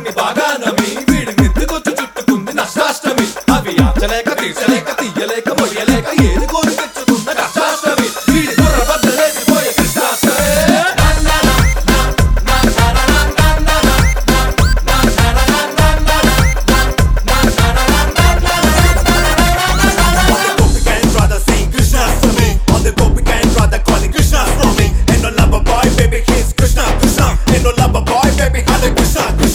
వీడిని బాగా నమ్మి వీడి నెత్తికొచ్చి చుట్టుకుంది నష్టాష్టమి. అవి ఆచలేక తీర్చలేక తీయలేక మొయ్యలేక ఏది కోరి తెచ్చుకున్న కష్టాష్టమి. వీడి బుర్ర బద్దలేసిపోయే Krishnashtami. Krishna, Krishna, ain't no lover boy, baby, Hare Krishna.